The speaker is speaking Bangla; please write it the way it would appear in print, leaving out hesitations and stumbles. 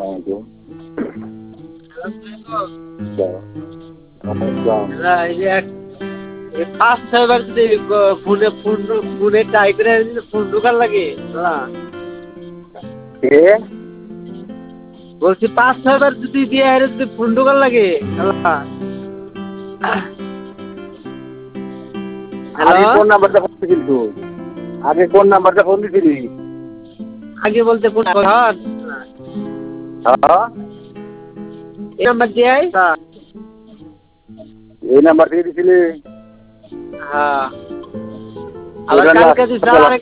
পাঁচ ছয়বার যদি ফোনে ফোনে ট্রাই করে ফোন ঢোকার লাগে বলছি পাঁচ ছয়বার যদি দিয়ে হেরে যদি ফোন ঢোকার লাগে আগে কোন নাম্বারটা ফোন দিছিলি তুই? আগে কোন নাম্বারটা ফোন দিছিলি? আগে বলতে কোন হ্যাঁ এই নাম্বার দিয়ে এই নাম্বার থেকে দিছিলি? হ্যাঁ আবার কালকে দিছ